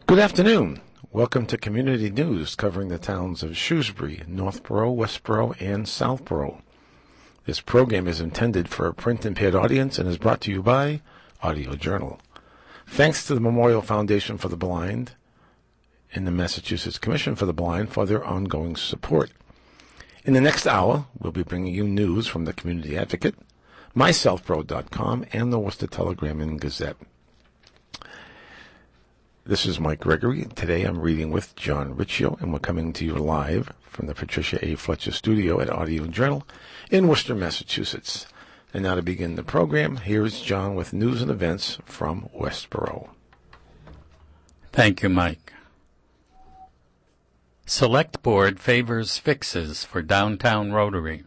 Good afternoon. Welcome to Community News covering the towns of Shrewsbury, Northborough, Westborough, and Southborough. This program is intended for a print-impaired audience and is brought to you by Audio Journal. Thanks to the Memorial Foundation for the Blind and the Massachusetts Commission for the Blind for their ongoing support. In the next hour, we'll be bringing you news from the Community Advocate, mySouthborough.com, and the Worcester Telegram and Gazette. This is Mike Gregory. Today I'm reading with John Riccio, and we're coming to you live from the Patricia A. Fletcher Studio at Audio Journal in Worcester, Massachusetts. And now to begin the program, here is John with news and events from Westborough. Thank you, Mike. Select Board favors fixes for downtown Rotary.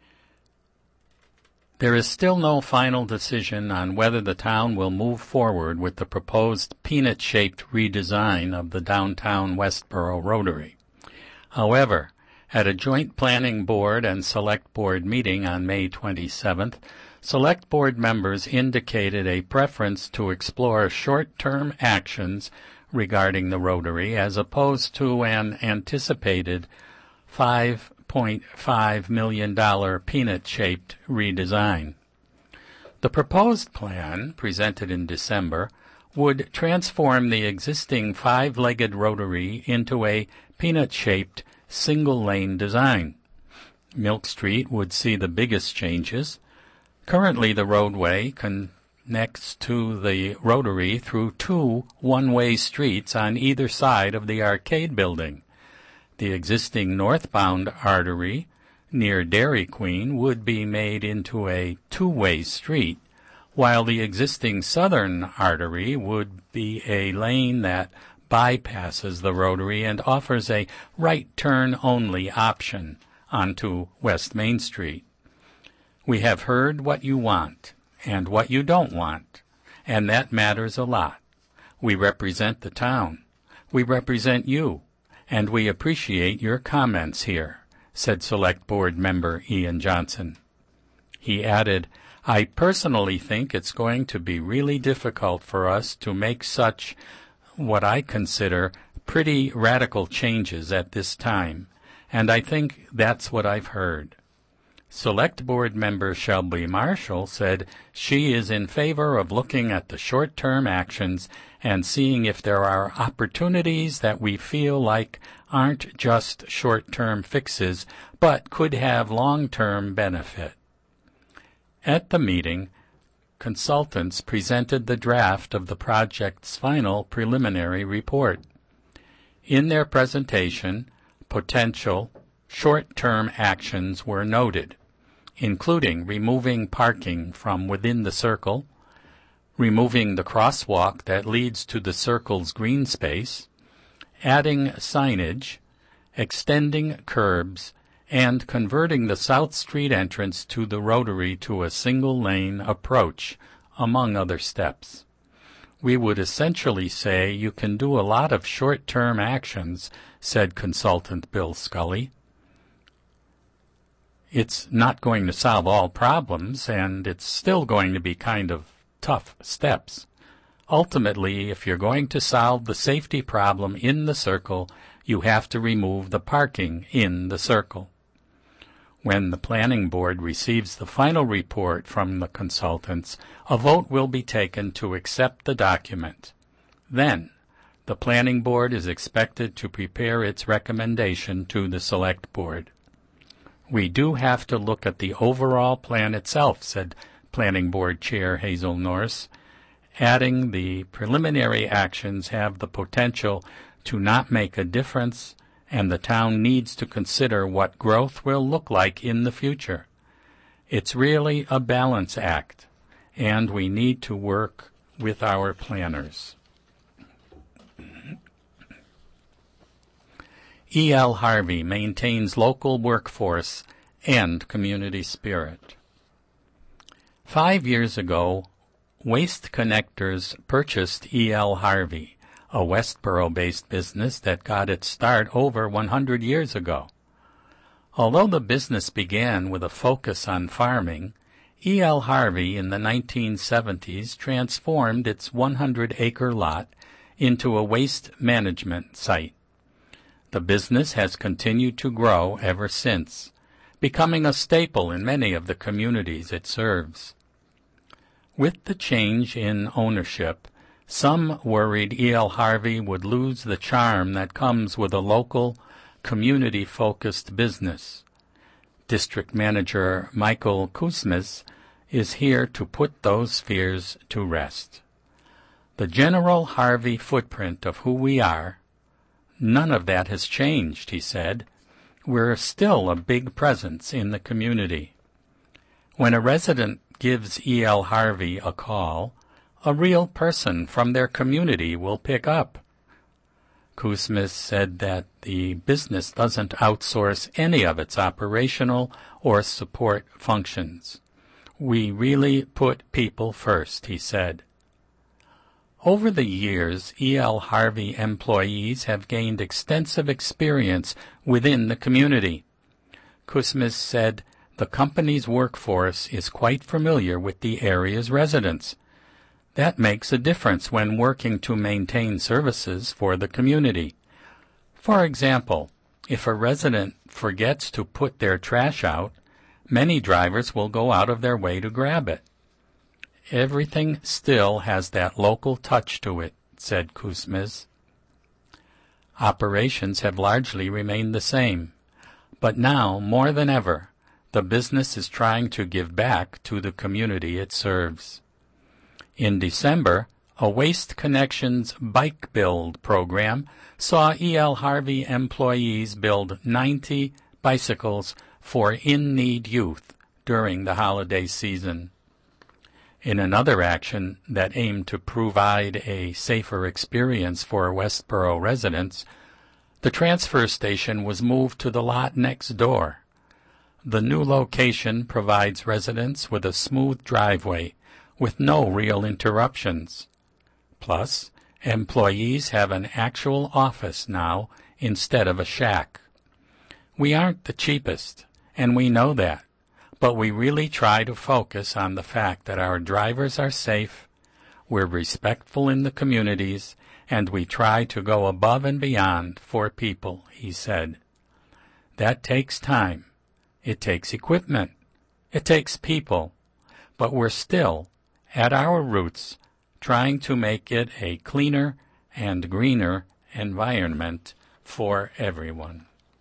There is still no final decision on whether the town will move forward with the proposed peanut-shaped redesign of the downtown Westborough Rotary. However, at a joint Planning Board and Select Board meeting on May 27th, Select Board members indicated a preference to explore short-term actions regarding the Rotary as opposed to an anticipated $5.5 million peanut-shaped redesign. The proposed plan, presented in December, would transform the existing five-legged Rotary into a peanut-shaped single-lane design. Milk Street would see the biggest changes. Currently, the roadway connects to the Rotary through two one-way streets on either side of the arcade building. The existing northbound artery near Dairy Queen would be made into a two-way street, while the existing southern artery would be a lane that bypasses the Rotary and offers a right turn-only option onto West Main Street. We have heard what you want and what you don't want, and that matters a lot. We represent the town. We represent you. And we appreciate your comments here, said Select Board member Ian Johnson. He added, I personally think it's going to be really difficult for us to make such, what I consider, pretty radical changes at this time, and I think that's what I've heard. Select Board member Shelby Marshall said she is in favor of looking at the short-term actions and seeing if there are opportunities that we feel like aren't just short-term fixes, but could have long-term benefit. At the meeting, consultants presented the draft of the project's final preliminary report. In their presentation, potential short-term actions were noted, including removing parking from within the circle, removing the crosswalk that leads to the circle's green space, adding signage, extending curbs, and converting the South Street entrance to the Rotary to a single-lane approach, among other steps. We would essentially say you can do a lot of short-term actions, said consultant Bill Scully. It's not going to solve all problems, and it's still going to be kind of tough steps. Ultimately, if you're going to solve the safety problem in the circle, you have to remove the parking in the circle. When the Planning Board receives the final report from the consultants, a vote will be taken to accept the document. Then, the Planning Board is expected to prepare its recommendation to the Select Board. We do have to look at the overall plan itself, said Planning Board Chair Hazel Norris, adding the preliminary actions have the potential to not make a difference, and the town needs to consider what growth will look like in the future. It's really a balance act, and we need to work with our planners. E.L. Harvey maintains local workforce and community spirit. 5 years ago, Waste Connectors purchased E.L. Harvey, a Westborough-based business that got its start over 100 years ago. Although the business began with a focus on farming, E.L. Harvey in the 1970s transformed its 100-acre lot into a waste management site. The business has continued to grow ever since, becoming a staple in many of the communities it serves. With the change in ownership, some worried E.L. Harvey would lose the charm that comes with a local, community-focused business. District Manager Michael Kousmis is here to put those fears to rest. The general Harvey footprint of who we are, none of that has changed, he said. We're still a big presence in the community. When a resident gives E.L. Harvey a call, a real person from their community will pick up. Kousmis said that the business doesn't outsource any of its operational or support functions. We really put people first, he said. Over the years, E.L. Harvey employees have gained extensive experience within the community. Kousmis said the company's workforce is quite familiar with the area's residents. That makes a difference when working to maintain services for the community. For example, if a resident forgets to put their trash out, many drivers will go out of their way to grab it. Everything still has that local touch to it, said Kousmis. Operations have largely remained the same, but now, more than ever, the business is trying to give back to the community it serves. In December, a Waste Connections bike build program saw E.L. Harvey employees build 90 bicycles for in-need youth during the holiday season. In another action that aimed to provide a safer experience for Westboro residents, the transfer station was moved to the lot next door. The new location provides residents with a smooth driveway with no real interruptions. Plus, employees have an actual office now instead of a shack. We aren't the cheapest, and we know that, but we really try to focus on the fact that our drivers are safe, we're respectful in the communities, and we try to go above and beyond for people, he said. That takes time. It takes equipment. It takes people. But we're still, at our roots, trying to make it a cleaner and greener environment for everyone.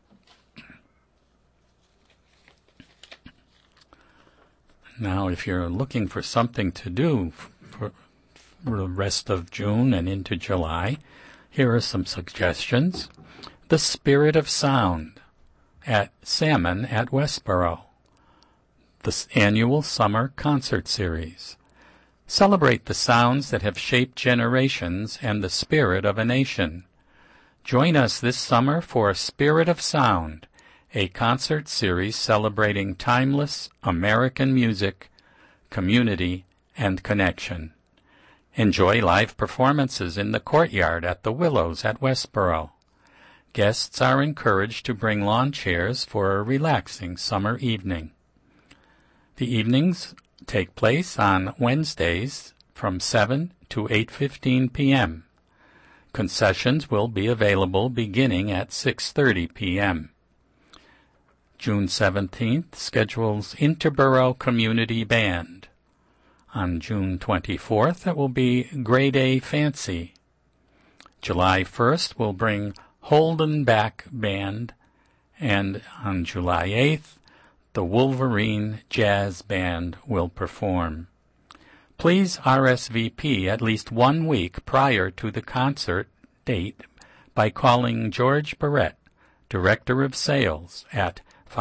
Now, if you're looking for something to do for the rest of June and into July, here are some suggestions. The Spirit of Sound at Salmon at Westboro. The annual summer concert series. Celebrate the sounds that have shaped generations and the spirit of a nation. Join us this summer for Spirit of Sound, a concert series celebrating timeless American music, community, and connection. Enjoy live performances in the courtyard at the Willows at Westboro. Guests are encouraged to bring lawn chairs for a relaxing summer evening. The evenings take place on Wednesdays from 7 to 8:15 p.m. Concessions will be available beginning at 6:30 p.m. June 17th schedules Interborough Community Band. On June 24th, it will be Grade A Fancy. July 1st will bring Holden Back Band, and on July 8th, the Wolverine Jazz Band will perform. Please RSVP at least 1 week prior to the concert date by calling George Barrett, Director of Sales, at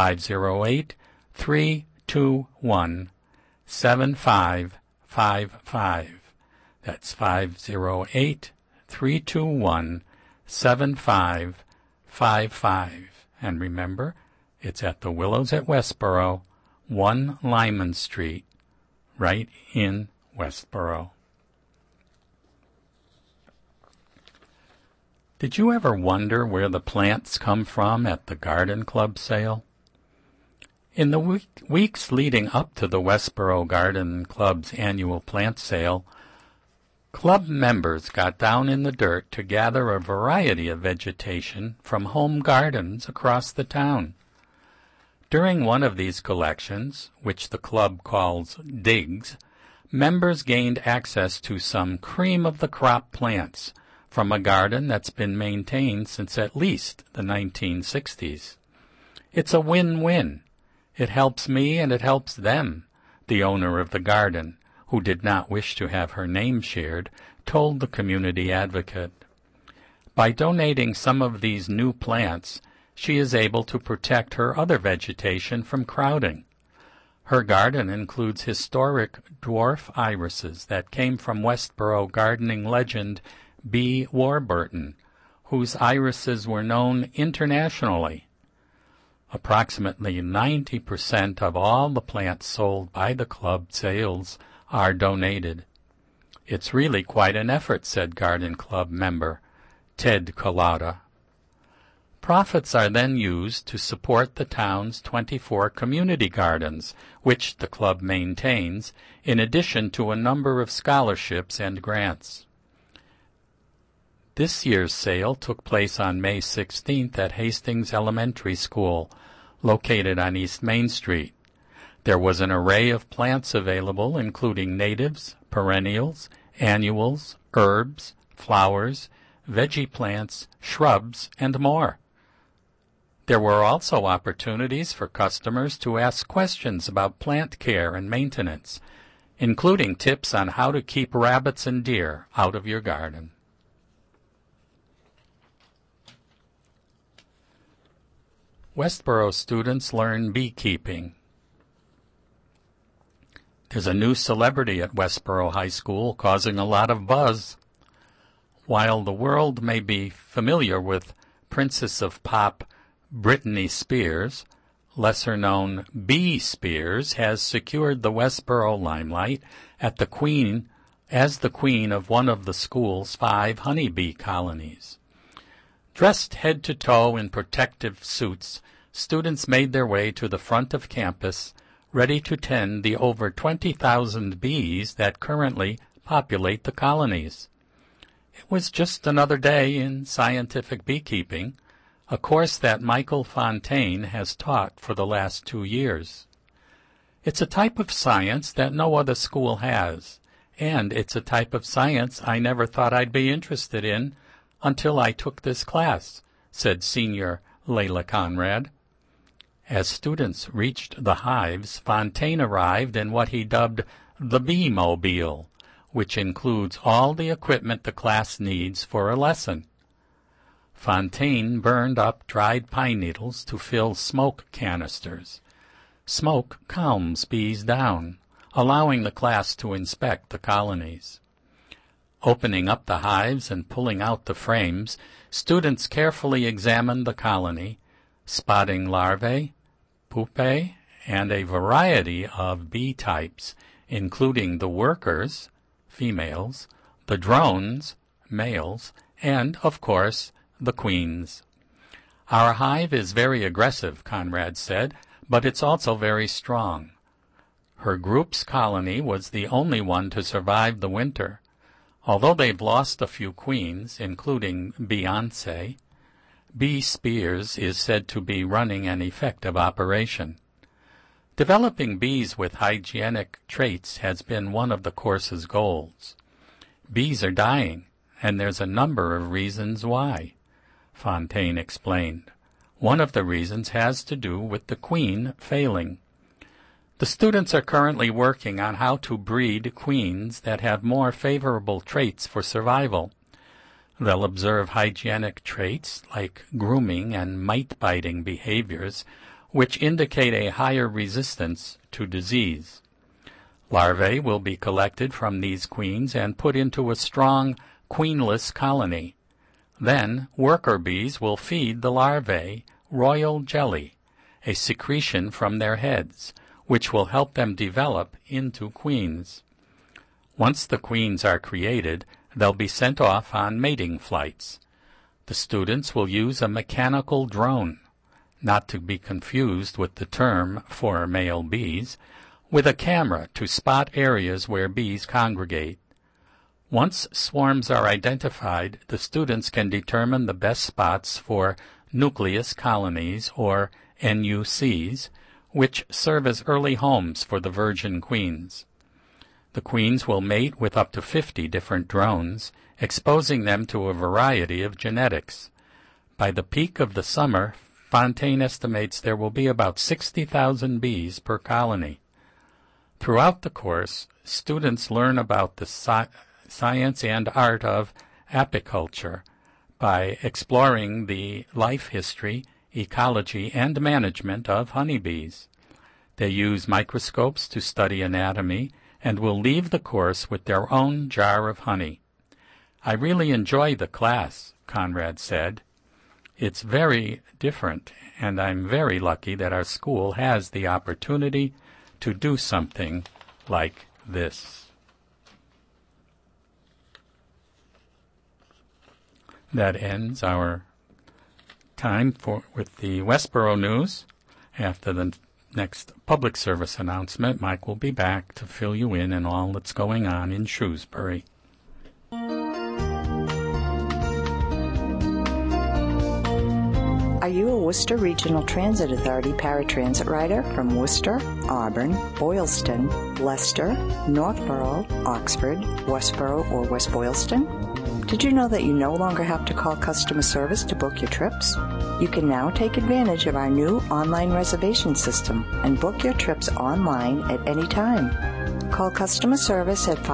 508-321-7555. That's 508-321-7555. And remember, it's at the Willows at Westboro, 1 Lyman Street, right in Westboro. Did you ever wonder where the plants come from at the Garden Club sale? In the weeks leading up to the Westboro Garden Club's annual plant sale, Club members got down in the dirt to gather a variety of vegetation from home gardens across the town. During one of these collections, which the club calls digs, members gained access to some cream-of-the-crop plants from a garden that's been maintained since at least the 1960s. It's a win-win. It helps me and it helps them, the owner of the garden, who did not wish to have her name shared, told the community advocate. By donating some of these new plants, she is able to protect her other vegetation from crowding. Her garden includes historic dwarf irises that came from Westboro gardening legend B. Warburton, whose irises were known internationally. Approximately 90% of all the plants sold by the club sales are donated. It's really quite an effort, said Garden Club member Ted Collada. Profits are then used to support the town's 24 community gardens, which the club maintains, in addition to a number of scholarships and grants. This year's sale took place on May 16th at Hastings Elementary School, located on East Main Street. There was an array of plants available, including natives, perennials, annuals, herbs, flowers, veggie plants, shrubs, and more. There were also opportunities for customers to ask questions about plant care and maintenance, including tips on how to keep rabbits and deer out of your garden. Westboro students learn beekeeping. There's a new celebrity at Westboro High School causing a lot of buzz. While the world may be familiar with Princess of Pop Britney Spears, lesser-known Bee Spears has secured the Westboro limelight as the queen of one of the school's 5 honeybee colonies. Dressed head to toe in protective suits, students made their way to the front of campus, ready to tend the over 20,000 bees that currently populate the colonies. It was just another day in scientific beekeeping, a course that Michael Fontaine has taught for the last 2 years. It's a type of science that no other school has, and it's a type of science I never thought I'd be interested in until I took this class, said senior Layla Conrad. As students reached the hives, Fontaine arrived in what he dubbed the Bee-mobile, which includes all the equipment the class needs for a lesson. Fontaine burned up dried pine needles to fill smoke canisters. Smoke calms bees down, allowing the class to inspect the colonies. Opening up the hives and pulling out the frames, students carefully examined the colony, spotting larvae, pupae, and a variety of bee types, including the workers, females, the drones, males, and, of course, the queens. Our hive is very aggressive, Conrad said, but it's also very strong. Her group's colony was the only one to survive the winter. Although they've lost a few queens, including Beyoncé, Bee Spears is said to be running an effective operation. Developing bees with hygienic traits has been one of the course's goals. Bees are dying, and there's a number of reasons why, Fontaine explained. One of the reasons has to do with the queen failing. The students are currently working on how to breed queens that have more favorable traits for survival. They'll observe hygienic traits like grooming and mite-biting behaviors, which indicate a higher resistance to disease. Larvae will be collected from these queens and put into a strong, queenless colony. Then, worker bees will feed the larvae royal jelly, a secretion from their heads, which will help them develop into queens. Once the queens are created, they'll be sent off on mating flights. The students will use a mechanical drone, not to be confused with the term for male bees, with a camera to spot areas where bees congregate. Once swarms are identified, the students can determine the best spots for nucleus colonies, or NUCs, which serve as early homes for the virgin queens. The queens will mate with up to 50 different drones, exposing them to a variety of genetics. By the peak of the summer, Fontaine estimates there will be about 60,000 bees per colony. Throughout the course, students learn about the science and art of apiculture by exploring the life history, ecology, and management of honeybees. They use microscopes to study anatomy and will leave the course with their own jar of honey. "I really enjoy the class," Conrad said. "It's very different, and I'm very lucky that our school has the opportunity to do something like this." That ends our time with the Westboro News. After the next public service announcement, Mike will be back to fill you in on all that's going on in Shrewsbury. Are you a Worcester Regional Transit Authority paratransit rider from Worcester, Auburn, Boylston, Leicester, Northborough, Oxford, Westboro, or West Boylston? Did you know that you no longer have to call customer service to book your trips? You can now take advantage of our new online reservation system and book your trips online at any time. Call customer service at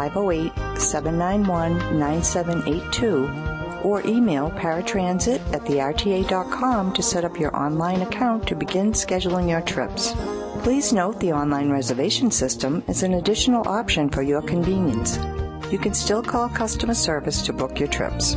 508-791-9782 or email paratransit@therta.com to set up your online account to begin scheduling your trips. Please note the online reservation system is an additional option for your convenience. You can still call customer service to book your trips.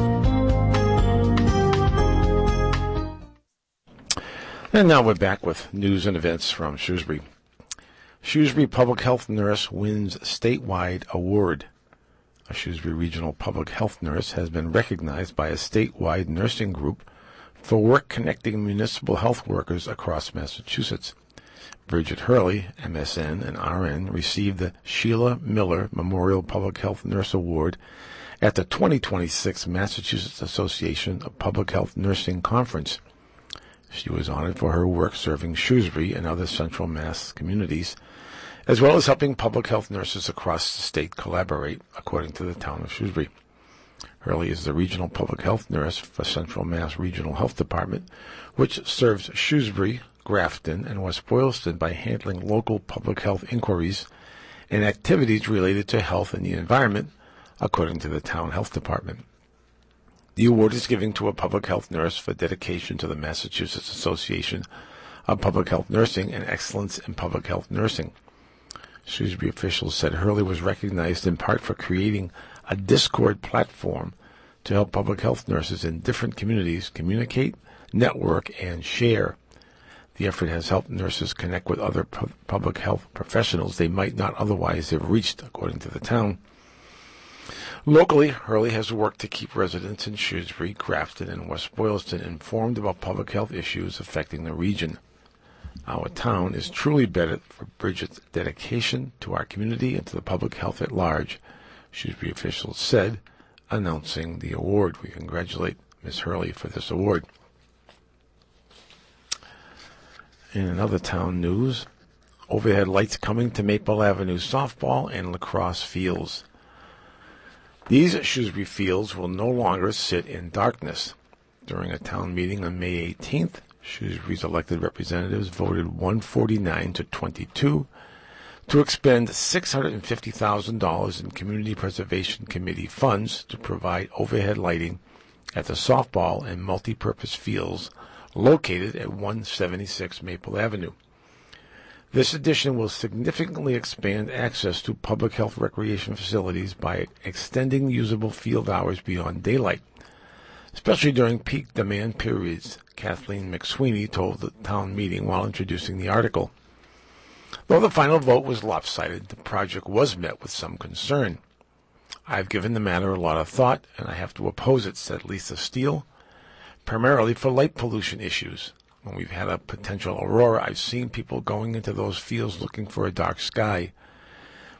And now we're back with news and events from Shrewsbury. Shrewsbury Public Health Nurse wins statewide award. A Shrewsbury Regional Public Health Nurse has been recognized by a statewide nursing group for work connecting municipal health workers across Massachusetts. Bridget Hurley, MSN and RN, received the Sheila Miller Memorial Public Health Nurse Award at the 2026 Massachusetts Association of Public Health Nursing Conference. She was honored for her work serving Shrewsbury and other central Mass communities, as well as helping public health nurses across the state collaborate, according to the town of Shrewsbury. Hurley is the Regional Public Health Nurse for Central Mass Regional Health Department, which serves Shrewsbury, Grafton, and West Boylston by handling local public health inquiries and activities related to health and the environment, according to the town health department. The award is given to a public health nurse for dedication to the Massachusetts Association of Public Health Nursing and excellence in public health nursing. Shrewsbury officials said Hurley was recognized in part for creating a Discord platform to help public health nurses in different communities communicate, network, and share. The effort has helped nurses connect with other public health professionals they might not otherwise have reached, according to the town. Locally, Hurley has worked to keep residents in Shrewsbury, Grafton, and West Boylston informed about public health issues affecting the region. Our town is truly better for Bridget's dedication to our community and to the public health at large, Shrewsbury officials said, announcing the award. We congratulate Ms. Hurley for this award. In another town news, overhead lights coming to Maple Avenue softball and lacrosse fields. These Shrewsbury fields will no longer sit in darkness. During a town meeting on May 18th, Shrewsbury's elected representatives voted 149 to 22 to expend $650,000 in Community Preservation Committee funds to provide overhead lighting at the softball and multi-purpose fields located at 176 Maple Avenue. This addition will significantly expand access to public health recreation facilities by extending usable field hours beyond daylight, especially during peak demand periods, Kathleen McSweeney told the town meeting while introducing the article. Though the final vote was lopsided, the project was met with some concern. "I've given the matter a lot of thought, and I have to oppose it," said Lisa Steele, "primarily for light pollution issues. When we've had a potential aurora, I've seen people going into those fields looking for a dark sky.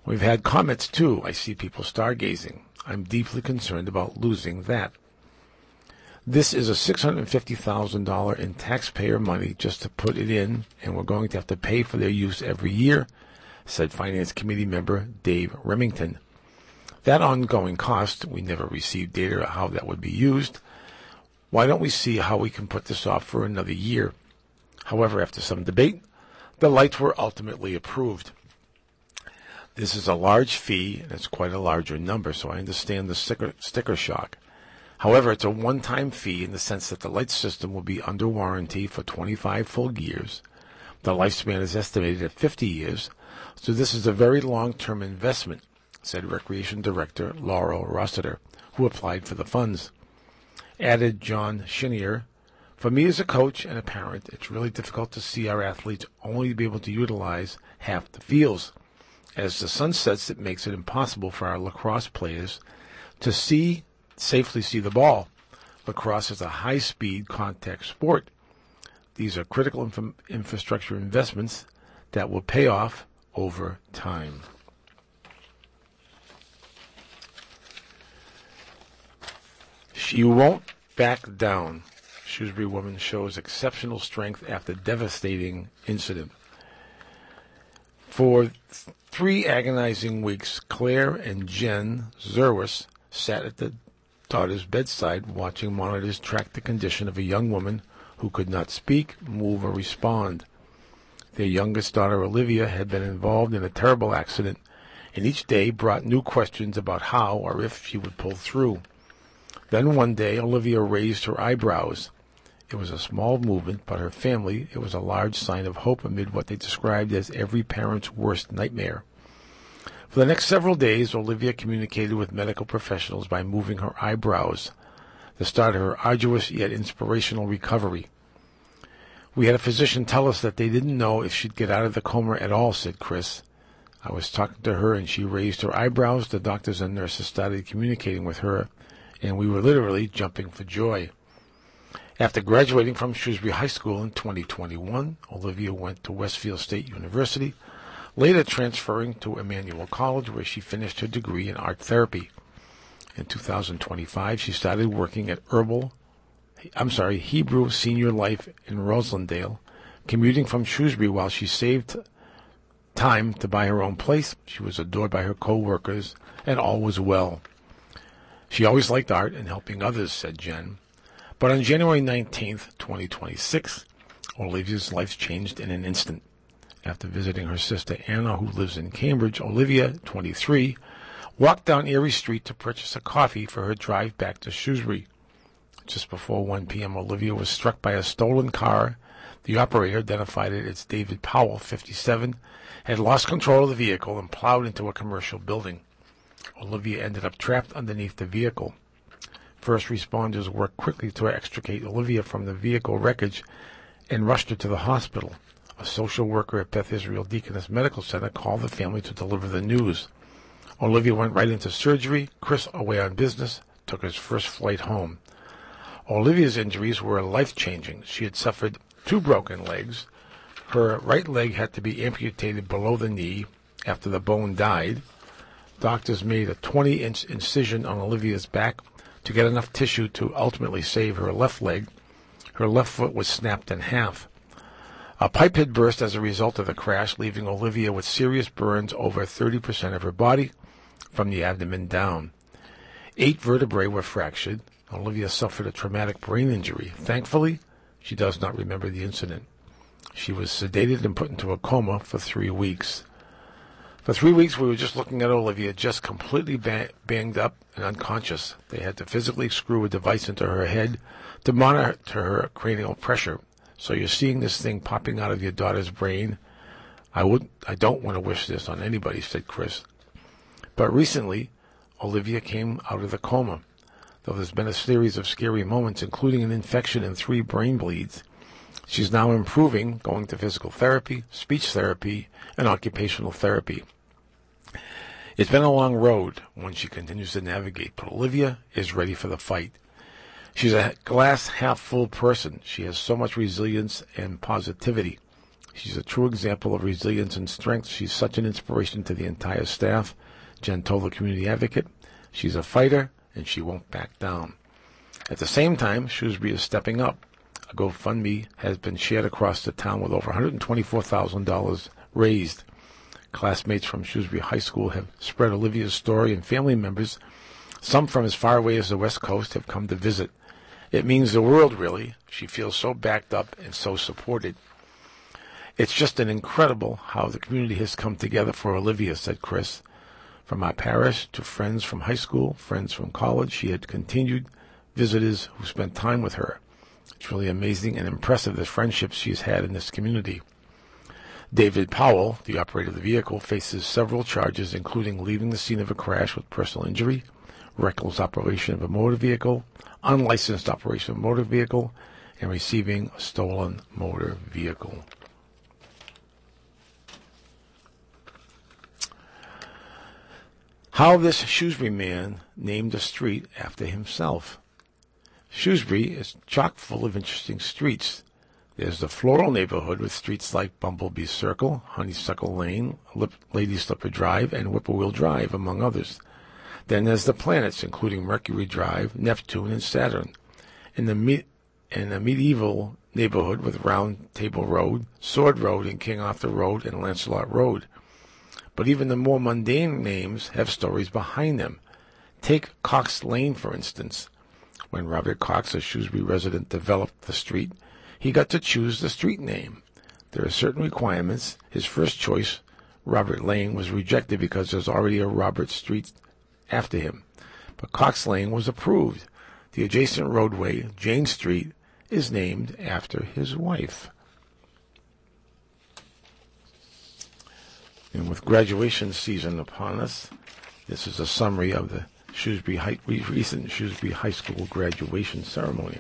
We've had comments, too. I see people stargazing. I'm deeply concerned about losing that. This is a $650,000 in taxpayer money just to put it in, and we're going to have to pay for their use every year, said Finance Committee member Dave Remington. That ongoing cost, we never received data on how that would be used. Why don't we see how we can put this off for another year? However, after some debate, the lights were ultimately approved. This is a large fee, and it's quite a larger number, so I understand the sticker shock. However, it's a one-time fee in the sense that the light system will be under warranty for 25 full years. The lifespan is estimated at 50 years, so this is a very long-term investment, said Recreation Director Laurel Rossiter, who applied for the funds. Added John Shinier, for me as a coach and a parent, it's really difficult to see our athletes only be able to utilize half the fields. As the sun sets, it makes it impossible for our lacrosse players to safely see the ball. Lacrosse is a high-speed contact sport. These are critical infrastructure investments that will pay off over time. She won't back down. Shrewsbury woman shows exceptional strength after devastating incident. For 3 agonizing weeks, Claire and Jen Zerwis sat at the daughter's bedside watching monitors track the condition of a young woman who could not speak, move, or respond. Their youngest daughter, Olivia, had been involved in a terrible accident, and each day brought new questions about how or if she would pull through. Then one day, Olivia raised her eyebrows. It was a small movement, but her family, it was a large sign of hope amid what they described as every parent's worst nightmare. For the next several days, Olivia communicated with medical professionals by moving her eyebrows, the start of her arduous yet inspirational recovery. We had a physician tell us that they didn't know if she'd get out of the coma at all, said Chris. I was talking to her and she raised her eyebrows. The doctors and nurses started communicating with her, and we were literally jumping for joy. After graduating from Shrewsbury High School in 2021, Olivia went to Westfield State University, later transferring to Emmanuel College, where she finished her degree in art therapy. In 2025, she started working at Hebrew Senior Life in Roslindale, commuting from Shrewsbury while she saved time to buy her own place. She was adored by her co-workers, and all was well. She always liked art and helping others, said Jen. But on January 19th, 2026, Olivia's life changed in an instant. After visiting her sister Anna, who lives in Cambridge, Olivia, 23, walked down Erie Street to purchase a coffee for her drive back to Shrewsbury. Just before 1 p.m., Olivia was struck by a stolen car. The operator, identified it as David Powell, 57, had lost control of the vehicle and plowed into a commercial building. Olivia ended up trapped underneath the vehicle. First responders worked quickly to extricate Olivia from the vehicle wreckage and rushed her to the hospital. A social worker at Beth Israel Deaconess Medical Center called the family to deliver the news. Olivia went right into surgery. Chris, away on business, took his first flight home. Olivia's injuries were life-changing. She had suffered 2 broken legs. Her right leg had to be amputated below the knee after the bone died. Doctors made a 20-inch incision on Olivia's back to get enough tissue to ultimately save her left leg. Her left foot was snapped in half. A pipe had burst as a result of the crash, leaving Olivia with serious burns over 30% of her body from the abdomen down. 8 vertebrae were fractured. Olivia suffered a traumatic brain injury. Thankfully, she does not remember the incident. She was sedated and put into a coma for 3 weeks. For 3 weeks, we were just looking at Olivia, just completely banged up and unconscious. They had to physically screw a device into her head to monitor her cranial pressure. So you're seeing this thing popping out of your daughter's brain. I don't want to wish this on anybody, said Chris. But recently, Olivia came out of the coma, though there's been a series of scary moments, including an infection and 3 brain bleeds. She's now improving, going to physical therapy, speech therapy, and occupational therapy. It's been a long road, one she continues to navigate, but Olivia is ready for the fight. She's a glass-half-full person. She has so much resilience and positivity. She's a true example of resilience and strength. She's such an inspiration to the entire staff. Jen told the community advocate, she's a fighter, and she won't back down. At the same time, Shrewsbury is stepping up. A GoFundMe has been shared across the town with over $124,000 raised. Classmates from Shrewsbury High School have spread Olivia's story, and family members, some from as far away as the West Coast, have come to visit. It means the world, really. She feels so backed up and so supported. It's just an incredible how the community has come together for Olivia, said Chris. From our parish to friends from high school, friends from college, she had continued visitors who spent time with her. It's really amazing and impressive the friendships she's had in this community. David Powell, the operator of the vehicle, faces several charges, including leaving the scene of a crash with personal injury, reckless operation of a motor vehicle, unlicensed operation of a motor vehicle, and receiving a stolen motor vehicle. How this Shrewsbury man named a street after himself. Shrewsbury is chock full of interesting streets. There's the Floral neighborhood with streets like Bumblebee Circle, Honeysuckle Lane, Lady Slipper Drive, and Whippoorwill Drive, among others. Then there's the planets, including Mercury Drive, Neptune, and Saturn. In the medieval neighborhood with Round Table Road, Sword Road, and King Arthur Road, and Lancelot Road. But even the more mundane names have stories behind them. Take Cox Lane, for instance. When Robert Cox, a Shrewsbury resident, developed the street, he got to choose the street name. There are certain requirements. His first choice, Robert Lane, was rejected because there's already a Robert Street after him. But Cox Lane was approved. The adjacent roadway, Jane Street, is named after his wife. And with graduation season upon us, this is a summary of the recent Shrewsbury High School graduation ceremony.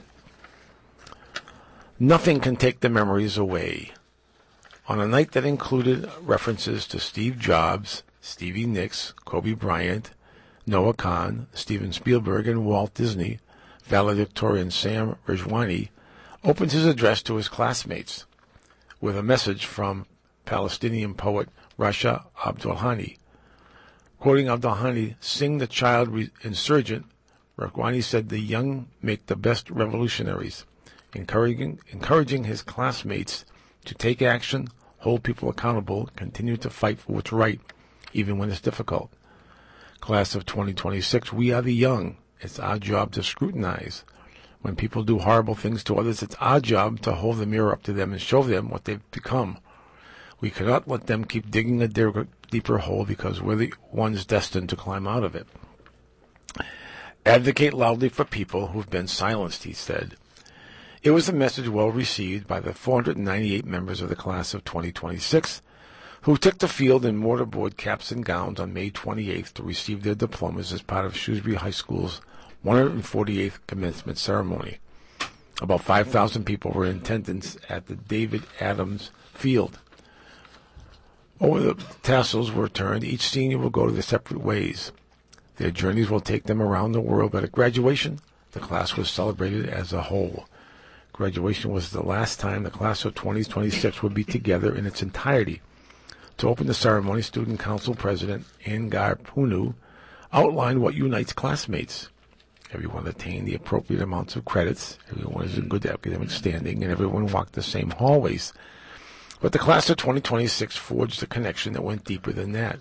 Nothing can take the memories away. On a night that included references to Steve Jobs, Stevie Nicks, Kobe Bryant, Noah Kahn, Steven Spielberg, and Walt Disney, valedictorian Sam Rejwani opened his address to his classmates with a message from Palestinian poet Rasha Abdulhani. Quoting Abdulhani, "Sing the child insurgent," Rejwani said, "The young make the best revolutionaries," encouraging his classmates to take action, hold people accountable, continue to fight for what's right, even when it's difficult. Class of 2026, we are the young. It's our job to scrutinize. When people do horrible things to others, it's our job to hold the mirror up to them and show them what they've become. We cannot let them keep digging a deeper hole because we're the ones destined to climb out of it. Advocate loudly for people who've been silenced, he said. It was a message well received by the 498 members of the class of 2026 who took the field in mortarboard caps and gowns on May 28th to receive their diplomas as part of Shrewsbury High School's 148th commencement ceremony. About 5,000 people were in attendance at the David Adams Field. Over the tassels were turned. Each senior will go to their separate ways. Their journeys will take them around the world, but at graduation, the class was celebrated as a whole. Graduation was the last time the class of 2026 would be together in its entirety. To open the ceremony, Student Council President Angar Punu outlined what unites classmates. Everyone attained the appropriate amounts of credits, everyone is in good academic standing, and everyone walked the same hallways. But the class of 2026 forged a connection that went deeper than that.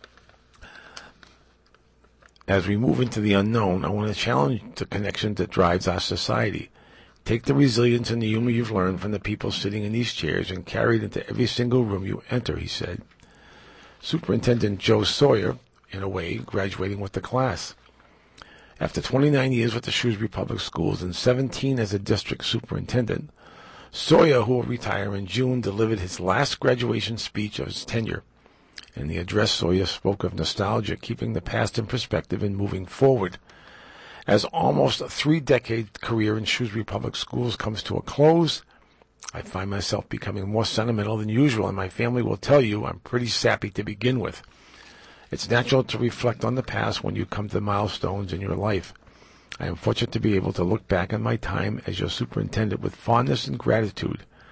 As we move into the unknown, I want to challenge the connection that drives our society. Take the resilience and the humor you've learned from the people sitting in these chairs and carry it into every single room you enter, he said. Superintendent Joe Sawyer, in a way, graduating with the class. After 29 years with the Shrewsbury Public Schools and 17 as a district superintendent, Sawyer, who will retire in June, delivered his last graduation speech of his tenure. In the address, Sawyer spoke of nostalgia, keeping the past in perspective and moving forward. As almost a 3-decade career in Shrewsbury Public Schools comes to a close, I find myself becoming more sentimental than usual, and my family will tell you I'm pretty sappy to begin with. It's natural to reflect on the past when you come to milestones in your life. I am fortunate to be able to look back on my time as your superintendent with fondness and gratitude.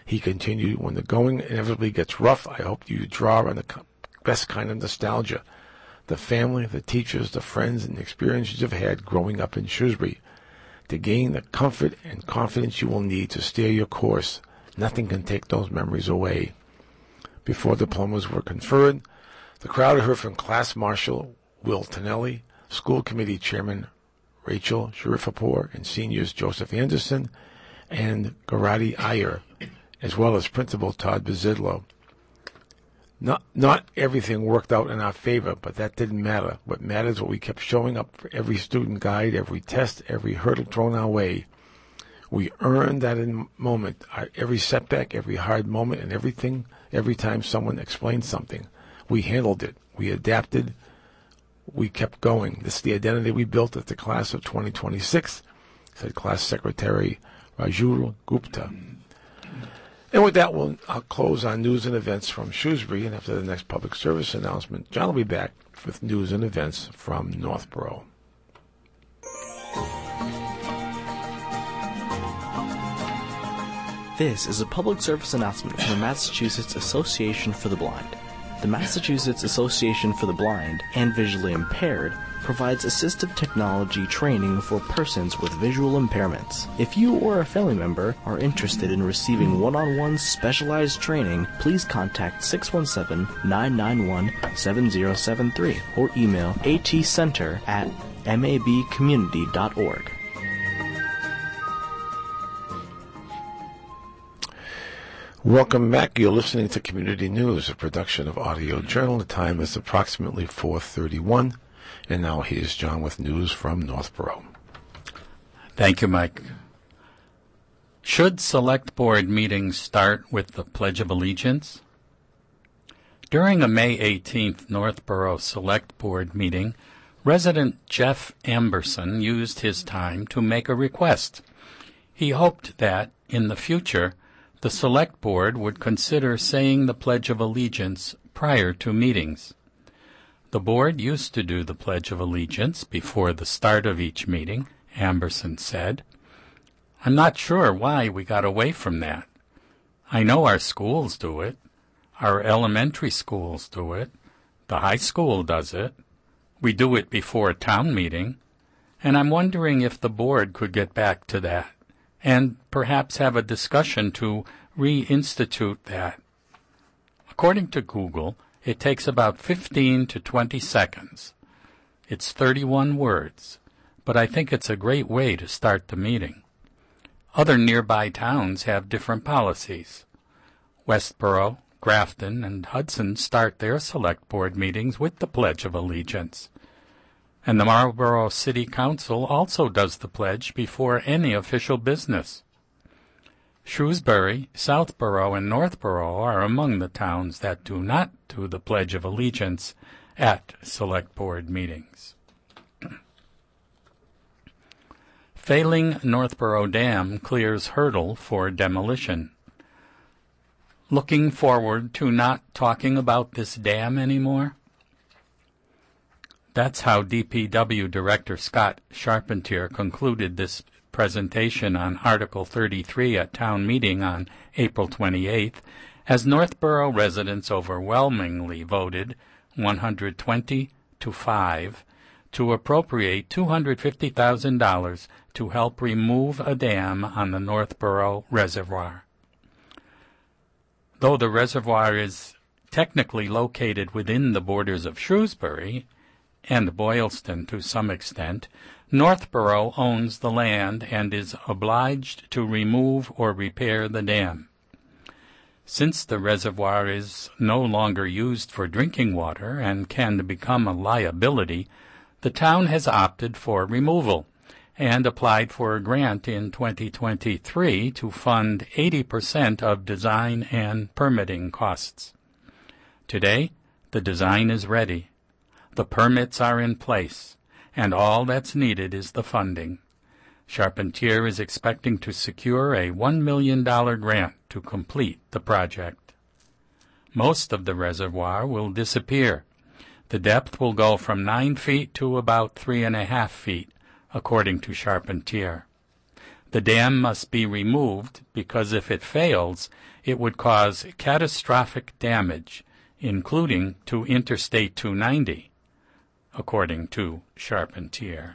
He continued, when the going inevitably gets rough, I hope you draw on the best kind of nostalgia. The family, the teachers, the friends, and the experiences you've had growing up in Shrewsbury. To gain the comfort and confidence you will need to steer your course. Nothing can take those memories away. Before diplomas were conferred, the crowd heard from Class Marshal Will Tonelli, School Committee Chairman Rachel Sharifapour, and seniors Joseph Anderson and Garati Iyer, as well as Principal Todd Bezidlo. Not everything worked out in our favor, but that didn't matter. What mattered is what we kept showing up for every student guide, every test, every hurdle thrown our way. We earned that moment, every setback, every hard moment, and every time someone explained something. We handled it. We adapted. We kept going. This is the identity we built at the class of 2026, said Class Secretary Rajul Gupta. And with that, I'll close on news and events from Shrewsbury, and after the next public service announcement, John will be back with news and events from Northborough. This is a public service announcement from the Massachusetts Association for the Blind. The Massachusetts Association for the Blind and Visually Impaired provides assistive technology training for persons with visual impairments. If you or a family member are interested in receiving one-on-one specialized training, please contact 617-991-7073 or email atcenter@mabcommunity.org. Welcome back. You're listening to Community News, a production of Audio Journal. The time is approximately 4:31. And now here's John with news from Northborough. Thank you, Mike. Should Select Board meetings start with the Pledge of Allegiance? During a May 18th Northborough Select Board meeting, resident Jeff Amberson used his time to make a request. He hoped that, in the future, the Select Board would consider saying the Pledge of Allegiance prior to meetings. The board used to do the Pledge of Allegiance before the start of each meeting, Amberson said. I'm not sure why we got away from that. I know our schools do it. Our elementary schools do it. The high school does it. We do it before a town meeting. And I'm wondering if the board could get back to that and perhaps have a discussion to reinstitute that. According to Google, it takes about 15 to 20 seconds. It's 31 words, but I think it's a great way to start the meeting. Other nearby towns have different policies. Westboro, Grafton, and Hudson start their Select Board meetings with the Pledge of Allegiance. And the Marlborough City Council also does the pledge before any official business. Shrewsbury, Southborough, and Northborough are among the towns that do not do the Pledge of Allegiance at Select Board meetings. Failing Northborough Dam clears hurdle for demolition. Looking forward to not talking about this dam anymore? That's how DPW Director Scott Charpentier concluded this presentation on Article 33 at town meeting on April 28th, as Northborough residents overwhelmingly voted 120 to 5 to appropriate $250,000 to help remove a dam on the Northborough Reservoir. Though the reservoir is technically located within the borders of Shrewsbury and Boylston to some extent, Northborough owns the land and is obliged to remove or repair the dam. Since the reservoir is no longer used for drinking water and can become a liability, the town has opted for removal and applied for a grant in 2023 to fund 80% of design and permitting costs. Today, the design is ready. The permits are in place, and all that's needed is the funding. Charpentier is expecting to secure a $1 million grant to complete the project. Most of the reservoir will disappear. The depth will go from 9 feet to about 3.5 feet, according to Charpentier. The dam must be removed because if it fails, it would cause catastrophic damage, including to Interstate 290, according to Charpentier.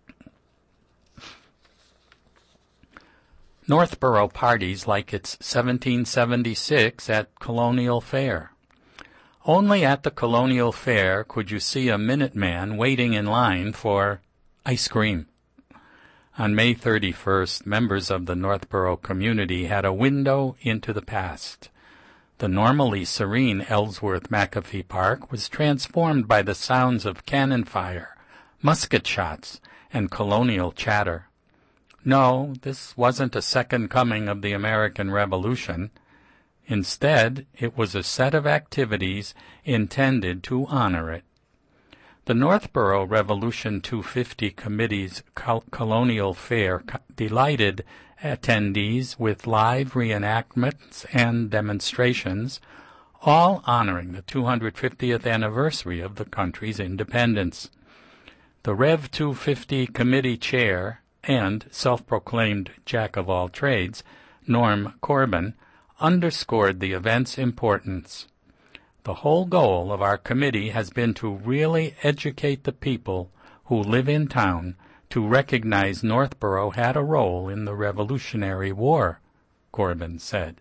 Northborough parties like its 1776 at Colonial Fair. Only at the Colonial Fair could you see a Minuteman waiting in line for ice cream. On May 31st, members of the Northborough community had a window into the past. The normally serene Ellsworth-McAfee Park was transformed by the sounds of cannon fire, musket shots, and colonial chatter. No, this wasn't a second coming of the American Revolution. Instead, it was a set of activities intended to honor it. The Northborough Revolution 250 Committee's Colonial Fair delighted attendees with live reenactments and demonstrations, all honoring the 250th anniversary of the country's independence. The Rev 250 Committee Chair and self-proclaimed jack-of-all-trades, Norm Corbin, underscored the event's importance. The whole goal of our committee has been to really educate the people who live in town to recognize Northborough had a role in the Revolutionary War, Corbin said.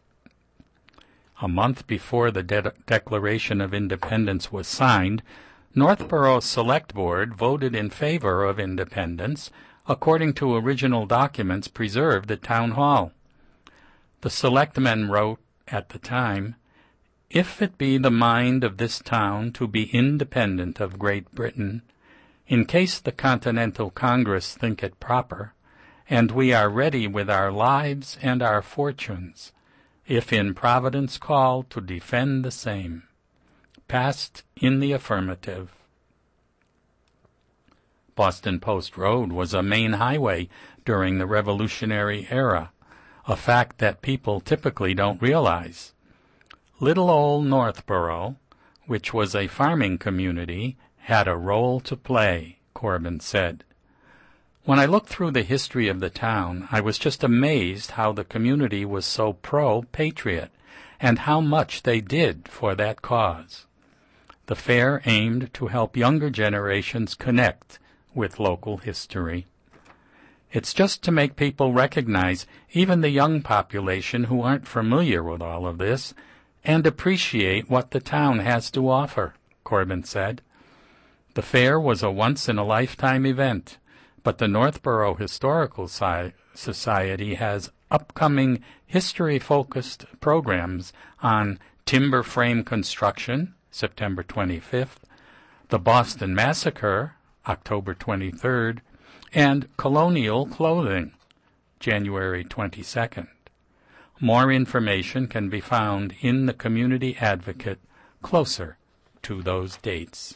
A month before the Declaration of Independence was signed, Northborough's Select Board voted in favor of independence, according to original documents preserved at Town Hall. The selectmen wrote at the time, "If it be the mind of this town to be independent of Great Britain, in case the Continental Congress think it proper, and we are ready with our lives and our fortunes, if in Providence called to defend the same." Passed in the affirmative. Boston Post Road was a main highway during the Revolutionary era, a fact that people typically don't realize. Little old Northborough, which was a farming community, had a role to play, Corbin said. When I looked through the history of the town, I was just amazed how the community was so pro-patriot and how much they did for that cause. The fair aimed to help younger generations connect with local history. It's just to make people recognize, even the young population who aren't familiar with all of this, and appreciate what the town has to offer, Corbin said. The fair was a once-in-a-lifetime event, but the Northborough Historical Society has upcoming history-focused programs on timber frame construction, September 25th, the Boston Massacre, October 23rd, and colonial clothing, January 22nd. More information can be found in the Community Advocate closer to those dates.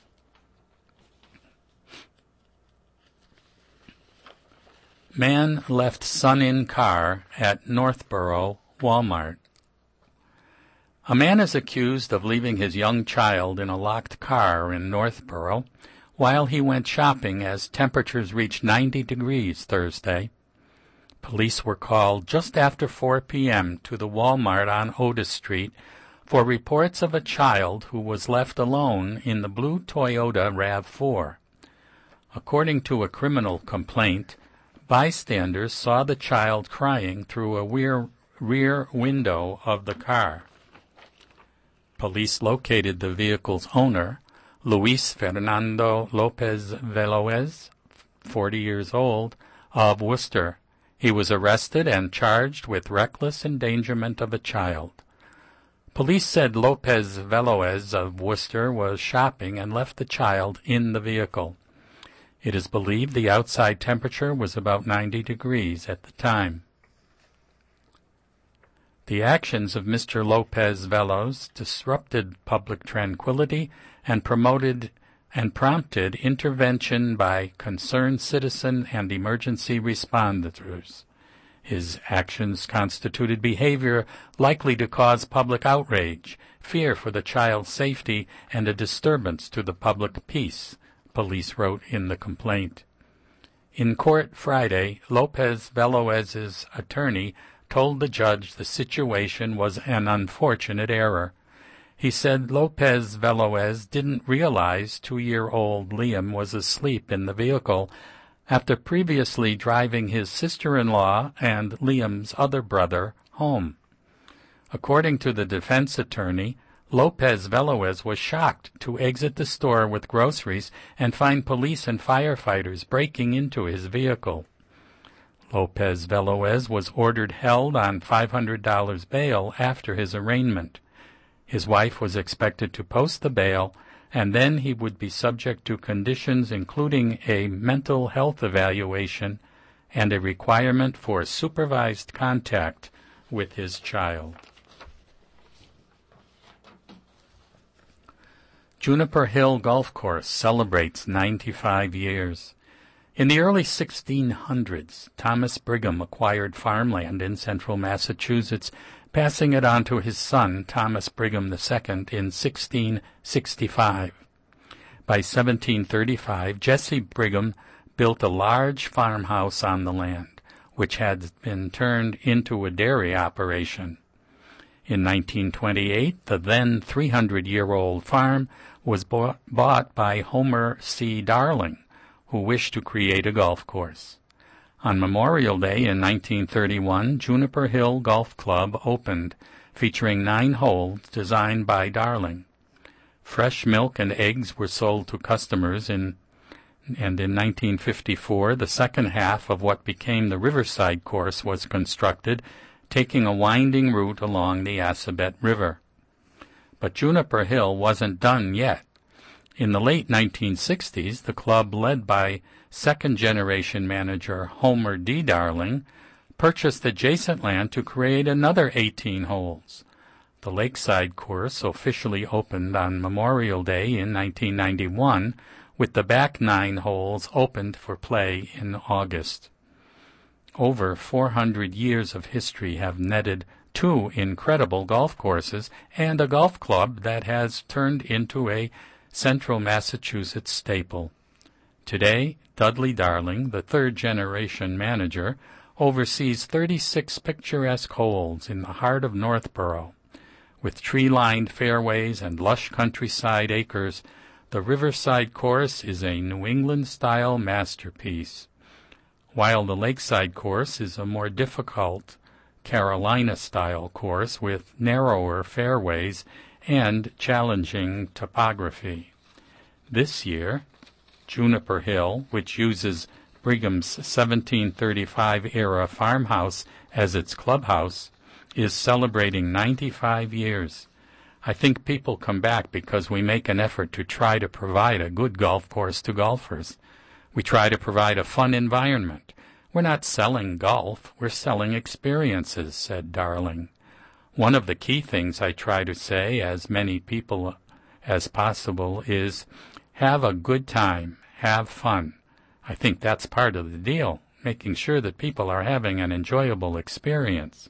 Man left son in car at Northborough Walmart. A man is accused of leaving his young child in a locked car in Northborough while he went shopping as temperatures reached 90 degrees Thursday. Police were called just after 4 p.m. to the Walmart on Otis Street for reports of a child who was left alone in the blue Toyota RAV4. According to a criminal complaint, bystanders saw the child crying through a rear window of the car. Police located the vehicle's owner, Luis Fernando Lopez Veloez, 40 years old, of Worcester. He was arrested and charged with reckless endangerment of a child. Police said Lopez Veloez of Worcester was shopping and left the child in the vehicle. It is believed the outside temperature was about 90 degrees at the time. The actions of Mr. Lopez Veloz disrupted public tranquility and prompted intervention by concerned citizen and emergency responders. His actions constituted behavior likely to cause public outrage, fear for the child's safety, and a disturbance to the public peace, police wrote in the complaint. In court Friday, Lopez Veloez's attorney told the judge the situation was an unfortunate error. He said Lopez Veloez didn't realize 2-year-old Liam was asleep in the vehicle after previously driving his sister-in-law and Liam's other brother home. According to the defense attorney, Lopez Veloez was shocked to exit the store with groceries and find police and firefighters breaking into his vehicle. Lopez Veloez was ordered held on $500 bail after his arraignment. His wife was expected to post the bail, and then he would be subject to conditions including a mental health evaluation and a requirement for supervised contact with his child. Juniper Hill Golf Course celebrates 95 years. In the early 1600s, Thomas Brigham acquired farmland in central Massachusetts, passing it on to his son, Thomas Brigham II, in 1665. By 1735, Jesse Brigham built a large farmhouse on the land, which had been turned into a dairy operation. In 1928, the then 300-year-old farm was bought by Homer C. Darling, who wished to create a golf course. On Memorial Day in 1931, Juniper Hill Golf Club opened, featuring 9 holes designed by Darling. Fresh milk and eggs were sold to customers, and in 1954, the second half of what became the Riverside course was constructed, taking a winding route along the Assabet River. But Juniper Hill wasn't done yet. In the late 1960s, the club, led by second-generation manager Homer D. Darling, purchased adjacent land to create another 18 holes. The Lakeside course officially opened on Memorial Day in 1991, with the back 9 holes opened for play in August. Over 400 years of history have netted 2 incredible golf courses and a golf club that has turned into a central Massachusetts staple. Today, Dudley Darling, the third-generation manager, oversees 36 picturesque holes in the heart of Northborough. With tree-lined fairways and lush countryside acres, the Riverside course is a New England-style masterpiece, while the Lakeside course is a more difficult Carolina-style course with narrower fairways and challenging topography. This year, Juniper Hill, which uses Brigham's 1735-era farmhouse as its clubhouse, is celebrating 95 years. I think people come back because we make an effort to try to provide a good golf course to golfers. We try to provide a fun environment. We're not selling golf, we're selling experiences, said Darling. One of the key things I try to say, as many people as possible, is have a good time, have fun. I think that's part of the deal, making sure that people are having an enjoyable experience.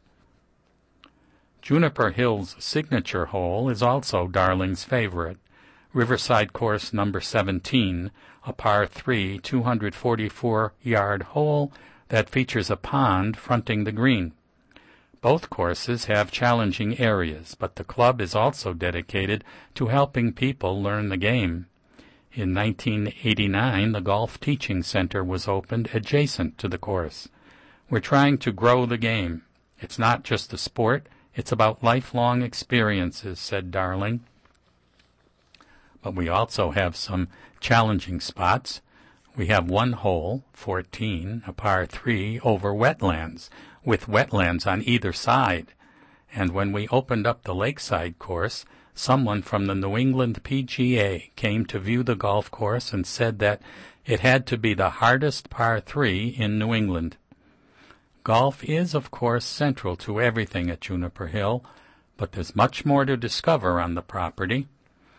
Juniper Hill's signature hole is also Darling's favorite, Riverside Course number 17, a par 3, 244-yard hole that features a pond fronting the green. Both courses have challenging areas, but the club is also dedicated to helping people learn the game. In 1989, the Golf Teaching Center was opened adjacent to the course. We're trying to grow the game. It's not just a sport, it's about lifelong experiences, said Darling. But we also have some challenging spots. We have one hole, 14, a par 3, over wetlands, with wetlands on either side. And when we opened up the Lakeside course, someone from the New England PGA came to view the golf course and said that it had to be the hardest par 3 in New England. Golf is, of course, central to everything at Juniper Hill, but there's much more to discover on the property.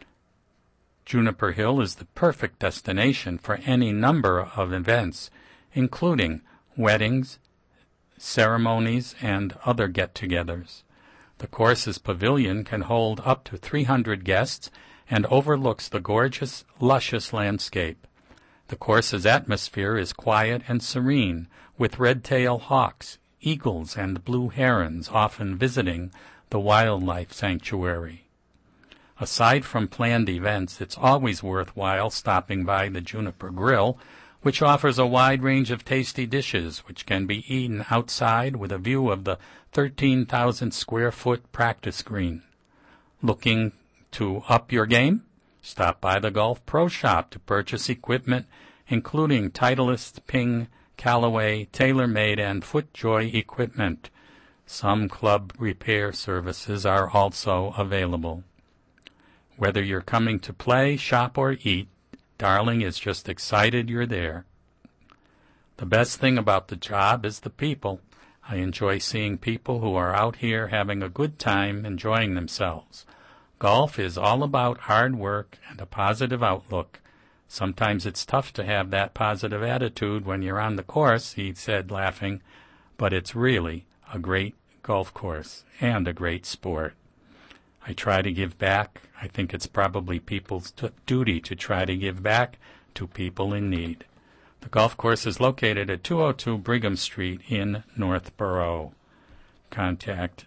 Juniper Hill is the perfect destination for any number of events, including weddings, ceremonies, and other get-togethers. The course's pavilion can hold up to 300 guests and overlooks the gorgeous, luscious landscape. The course's atmosphere is quiet and serene, with red-tailed hawks, eagles, and blue herons often visiting the wildlife sanctuary. Aside from planned events, it's always worthwhile stopping by the Juniper Grill, which offers a wide range of tasty dishes which can be eaten outside with a view of the 13,000-square-foot practice green. Looking to up your game? Stop by the Golf Pro Shop to purchase equipment including Titleist, Ping, Callaway, TaylorMade, and FootJoy equipment. Some club repair services are also available. Whether you're coming to play, shop, or eat, Darling is just excited you're there. The best thing about the job is the people. I enjoy seeing people who are out here having a good time, enjoying themselves. Golf is all about hard work and a positive outlook. Sometimes it's tough to have that positive attitude when you're on the course, he said, laughing, but it's really a great golf course and a great sport. I try to give back. I think it's probably people's duty to try to give back to people in need. The golf course is located at 202 Brigham Street in Northborough. Contact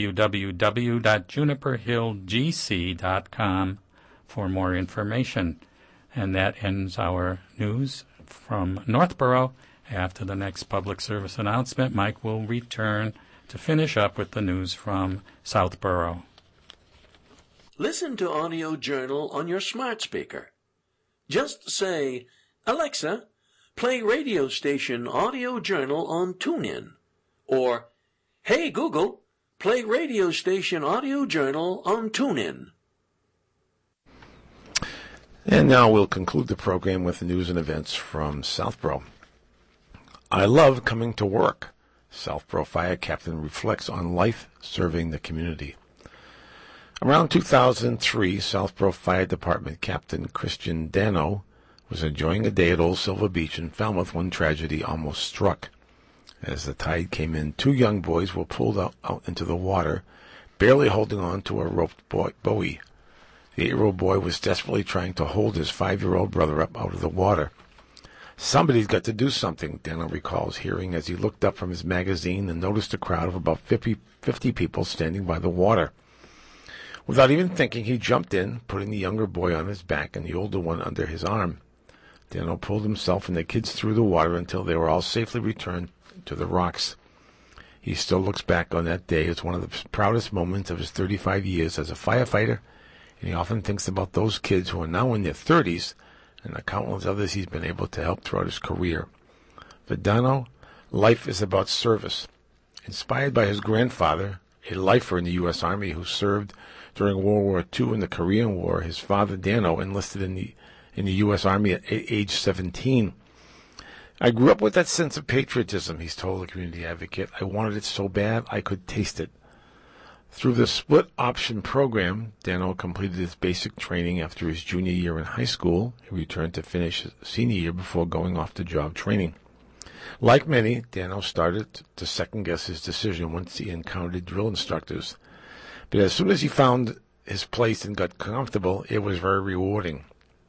www.juniperhillgc.com for more information. And that ends our news from Northborough. After the next public service announcement, Mike will return to finish up with the news from Southborough. Listen to Audio Journal on your smart speaker. Just say, Alexa, play radio station Audio Journal on TuneIn. Or, hey Google, play radio station Audio Journal on TuneIn. And now we'll conclude the program with the news and events from Southborough. I love coming to work. Southborough Fire Captain reflects on life serving the community. Around 2003, Southborough Fire Department Captain Christian Dano was enjoying a day at Old Silver Beach in Falmouth when tragedy almost struck. As the tide came in, two young boys were pulled out into the water, barely holding on to a roped buoy. The 8-year-old boy was desperately trying to hold his 5-year-old brother up out of the water. Somebody's got to do something, Dano recalls hearing as he looked up from his magazine and noticed a crowd of about 50 people standing by the water. Without even thinking, he jumped in, putting the younger boy on his back and the older one under his arm. Dano pulled himself and the kids through the water until they were all safely returned to the rocks. He still looks back on that day as one of the proudest moments of his 35 years as a firefighter, and he often thinks about those kids who are now in their 30s and the countless others he's been able to help throughout his career. For Dano, life is about service. Inspired by his grandfather, a lifer in the U.S. Army who served during World War II and the Korean War, his father Dano enlisted in the U.S. Army at age 17. I grew up with that sense of patriotism, he's told the community advocate. I wanted it so bad I could taste it. Through the split option program, Dano completed his basic training after his junior year in high school. He returned to finish his senior year before going off to job training. Like many, Dano started to second-guess his decision once he encountered drill instructors. But as soon as he found his place and got comfortable, it was very rewarding.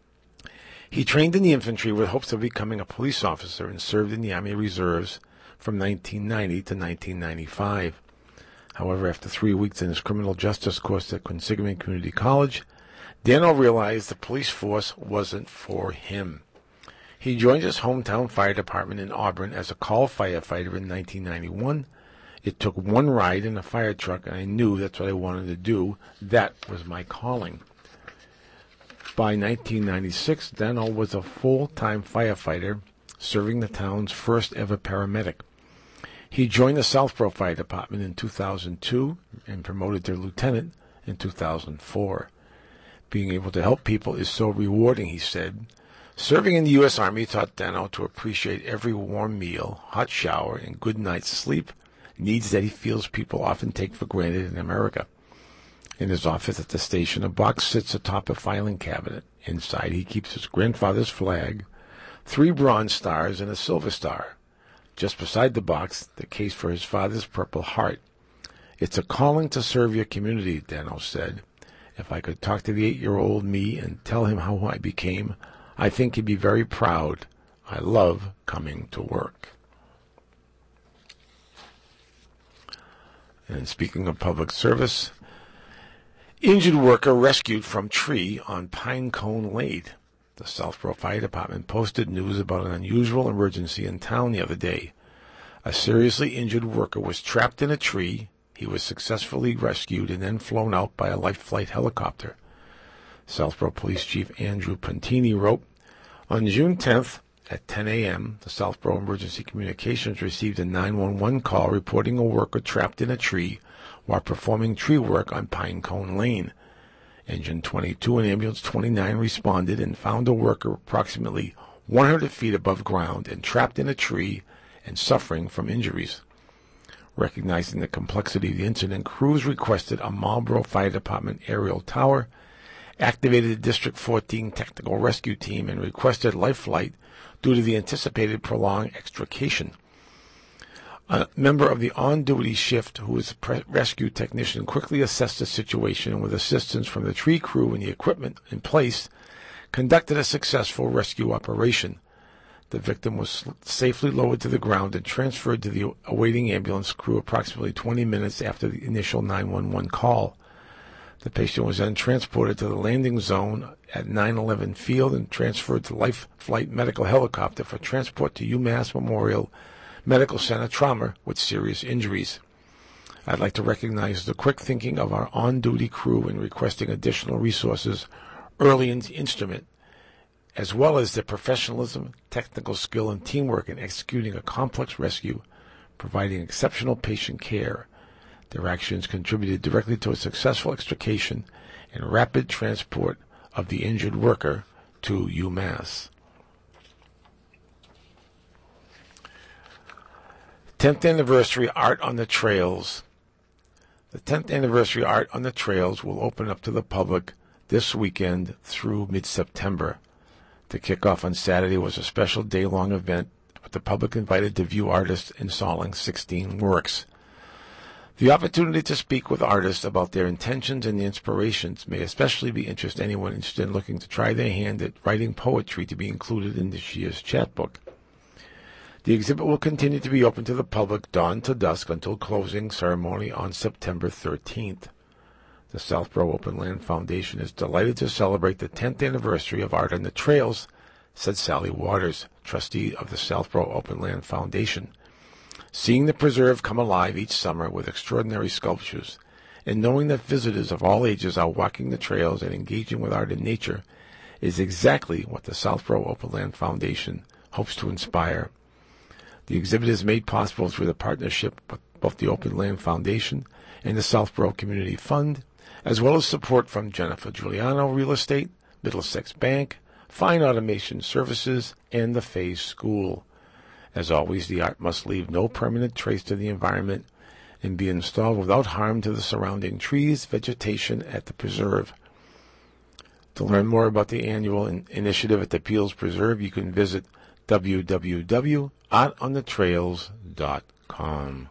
He trained in the infantry with hopes of becoming a police officer and served in the Army Reserves from 1990 to 1995. However, after 3 weeks in his criminal justice course at Quinsigamond Community College, Dano realized the police force wasn't for him. He joined his hometown fire department in Auburn as a call firefighter in 1991. It took one ride in a fire truck, and I knew that's what I wanted to do. That was my calling. By 1996, Dano was a full-time firefighter, serving the town's first ever paramedic. He joined the Southborough Fire Department in 2002 and promoted to lieutenant in 2004. Being able to help people is so rewarding, he said. Serving in the U.S. Army taught Dano to appreciate every warm meal, hot shower, and good night's sleep, needs that he feels people often take for granted in America. In his office at the station, a box sits atop a filing cabinet. Inside, he keeps his grandfather's flag, 3 bronze stars, and a silver star. Just beside the box, the case for his father's Purple Heart. It's a calling to serve your community, Dano said. If I could talk to the 8-year-old me and tell him how I became I think he'd be very proud. I love coming to work. And speaking of public service, injured worker rescued from tree on Pine Cone Lane. The Southborough Fire Department posted news about an unusual emergency in town the other day. A seriously injured worker was trapped in a tree. He was successfully rescued and then flown out by a life flight helicopter. Southborough Police Chief Andrew Pantini wrote, on June 10th at 10 a.m., the Southborough Emergency Communications received a 911 call reporting a worker trapped in a tree while performing tree work on Pine Cone Lane. Engine 22 and Ambulance 29 responded and found a worker approximately 100 feet above ground and trapped in a tree and suffering from injuries. Recognizing the complexity of the incident, crews requested a Marlborough Fire Department aerial tower, activated the District 14 Technical Rescue Team, and requested life flight due to the anticipated prolonged extrication. A member of the on-duty shift, who was a rescue technician, quickly assessed the situation and, with assistance from the tree crew and the equipment in place, conducted a successful rescue operation. The victim was safely lowered to the ground and transferred to the awaiting ambulance crew approximately 20 minutes after the initial 911 call. The patient was then transported to the landing zone at 911 Field and transferred to Life Flight Medical Helicopter for transport to UMass Memorial Medical Center Trauma with serious injuries. I'd like to recognize the quick thinking of our on-duty crew in requesting additional resources early in the instrument, as well as their professionalism, technical skill, and teamwork in executing a complex rescue, providing exceptional patient care. Their actions contributed directly to a successful extrication and rapid transport of the injured worker to UMass. 10th Anniversary Art on the Trails. The 10th Anniversary Art on the Trails will open up to the public this weekend through mid-September. The kickoff on Saturday was a special day-long event with the public invited to view artists installing 16 works. The opportunity to speak with artists about their intentions and the inspirations may especially be interest anyone interested in looking to try their hand at writing poetry to be included in this year's chapbook. The exhibit will continue to be open to the public dawn to dusk until closing ceremony on September 13th. The Southborough Open Land Foundation is delighted to celebrate the 10th anniversary of Art on the Trails, said Sally Waters, trustee of the Southborough Open Land Foundation. Seeing the preserve come alive each summer with extraordinary sculptures, and knowing that visitors of all ages are walking the trails and engaging with art and nature, is exactly what the Southborough Open Land Foundation hopes to inspire. The exhibit is made possible through the partnership with both the Open Land Foundation and the Southborough Community Fund, as well as support from Jennifer Giuliano Real Estate, Middlesex Bank, Fine Automation Services, and the Fays School. As always, the art must leave no permanent trace to the environment and be installed without harm to the surrounding trees, vegetation at the preserve. To learn more about the annual initiative at the Peels Preserve, you can visit www.artonthetrails.com.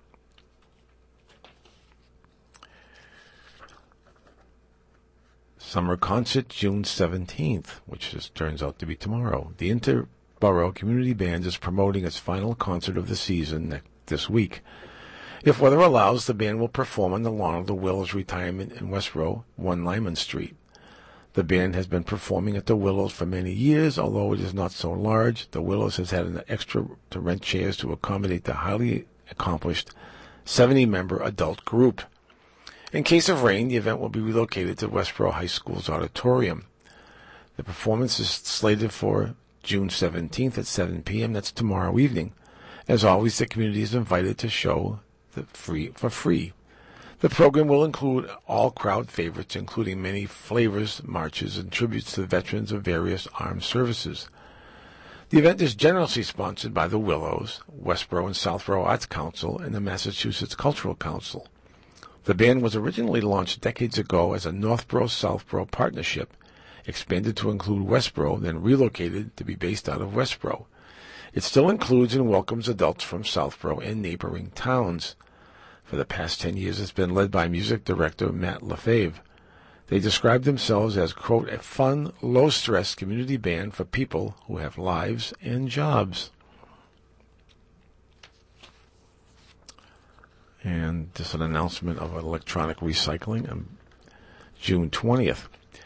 Summer Concert, June 17th, which turns out to be tomorrow. The Interborough Community Band is promoting its final concert of the season this week. If weather allows, the band will perform on the lawn of the Willows Retirement in Westborough, 1 Lyman Street. The band has been performing at the Willows for many years, although it is not so large. The Willows has had an extra to rent chairs to accommodate the highly accomplished 70-member adult group. In case of rain, the event will be relocated to Westborough High School's auditorium. The performance is slated for June 17th at 7 p.m. That's tomorrow evening. As always, the community is invited to show for free. The program will include all crowd favorites, including many flavors, marches, and tributes to the veterans of various armed services. The event is generously sponsored by the Willows, Westborough and Southborough Arts Council, and the Massachusetts Cultural Council. The band was originally launched decades ago as a Northborough-Southborough partnership, expanded to include Westborough, then relocated to be based out of Westborough. It still includes and welcomes adults from Southborough and neighboring towns. For the past 10 years, it's been led by music director Matt Lefebvre. They describe themselves as, quote, a fun, low-stress community band for people who have lives and jobs. And just an announcement of electronic recycling on June 20th.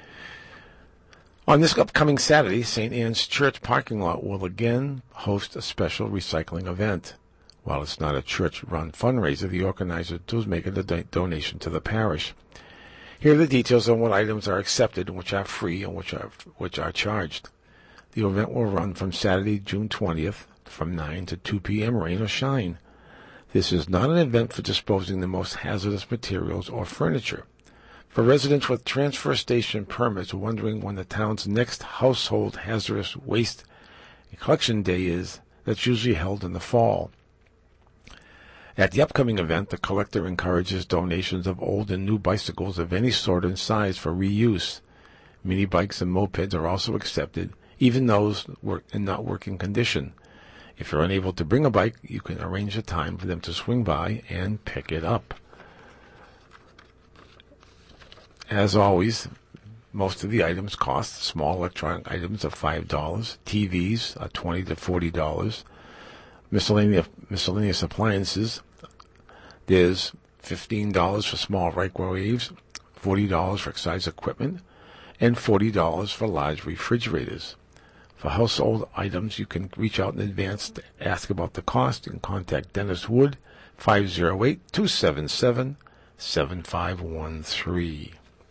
On this upcoming Saturday, St. Anne's Church parking lot will again host a special recycling event. While it's not a church-run fundraiser, the organizer does make a donation to the parish. Here are the details on what items are accepted and which are free and which are charged. The event will run from Saturday, June 20th, from 9 to 2 p.m., rain or shine. This is not an event for disposing the most hazardous materials or furniture. For residents with transfer station permits wondering when the town's next household hazardous waste collection day is, that's usually held in the fall. At the upcoming event, the collector encourages donations of old and new bicycles of any sort and size for reuse. Mini bikes and mopeds are also accepted, even those in not working condition. If you're unable to bring a bike, you can arrange a time for them to swing by and pick it up. As always, most of the items cost. Small electronic items of $5, TVs are $20 to $40. Miscellaneous appliances, there's $15 for small microwaves, $40 for exercise equipment, and $40 for large refrigerators. For household items, you can reach out in advance to ask about the cost and contact Dennis Wood, 508-277-7513.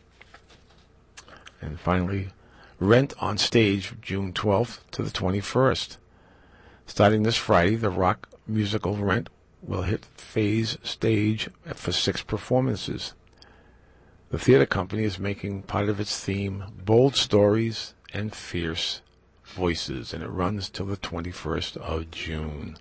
And finally, Rent on Stage, June 12th to the 21st. Starting this Friday, the rock musical Rent will hit Phase Stage for 6 performances. The theater company is making part of its theme Bold Stories and Fierce Voices, and it runs till the 21st of June.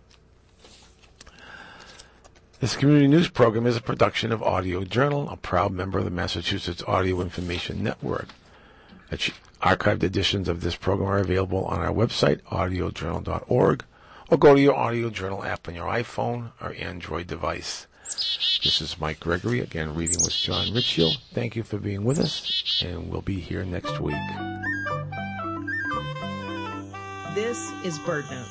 This community news program is a production of Audio Journal, a proud member of the Massachusetts Audio Information Network. Archived editions of this program are available on our website, audiojournal.org, or go to your Audio Journal app on your iPhone or Android device. This is Mike Gregory, again reading with John Ritchfield. Thank you for being with us, and we'll be here next week. This is BirdNote.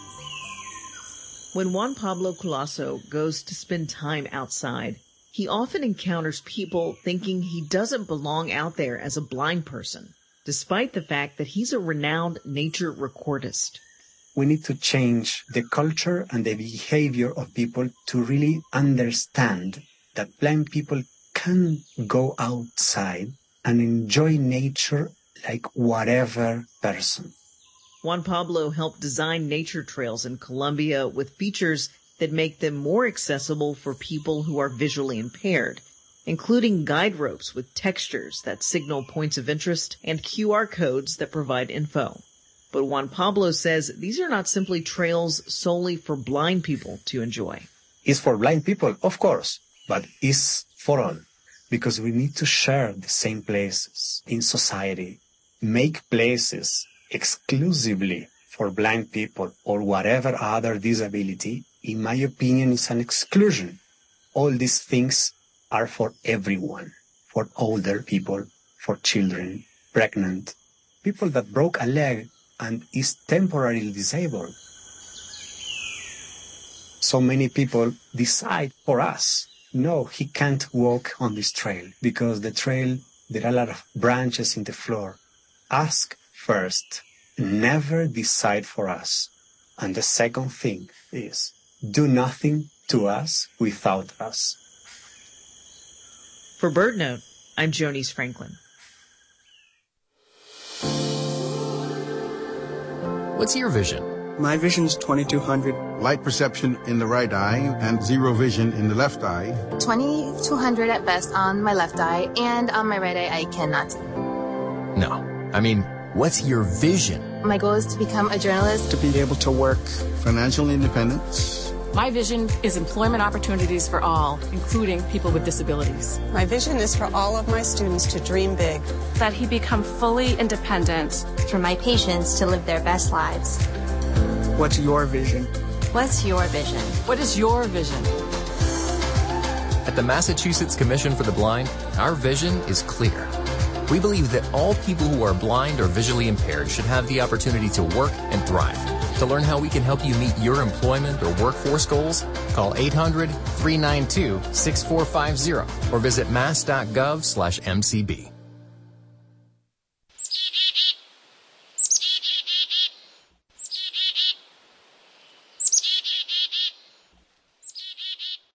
When Juan Pablo Colasso goes to spend time outside, he often encounters people thinking he doesn't belong out there as a blind person, despite the fact that he's a renowned nature recordist. We need to change the culture and the behavior of people to really understand that blind people can go outside and enjoy nature like whatever person. Juan Pablo helped design nature trails in Colombia with features that make them more accessible for people who are visually impaired, including guide ropes with textures that signal points of interest and QR codes that provide info. But Juan Pablo says these are not simply trails solely for blind people to enjoy. It's for blind people, of course, but it's for all, because we need to share the same places in society, make places exclusively for blind people or whatever other disability. In my opinion, is an exclusion. All these things are for everyone, for older people, for children, pregnant, people that broke a leg and is temporarily disabled. So many people decide for us, no, he can't walk on this trail because the trail, there are a lot of branches in the floor. Ask first, never decide for us. And the second thing is, do nothing to us without us. For BirdNote, I'm Jonice Franklin. What's your vision? My vision's 2200. Light perception in the right eye and zero vision in the left eye. 2200 at best on my left eye, and on my right eye I cannot. No, I mean, what's your vision? My goal is to become a journalist. To be able to work. Financial independence. My vision is employment opportunities for all, including people with disabilities. My vision is for all of my students to dream big. That he become fully independent. For my patients to live their best lives. What's your vision? What's your vision? What is your vision? At the Massachusetts Commission for the Blind, our vision is clear. We believe that all people who are blind or visually impaired should have the opportunity to work and thrive. To learn how we can help you meet your employment or workforce goals, call 800-392-6450 or visit mass.gov/MCB.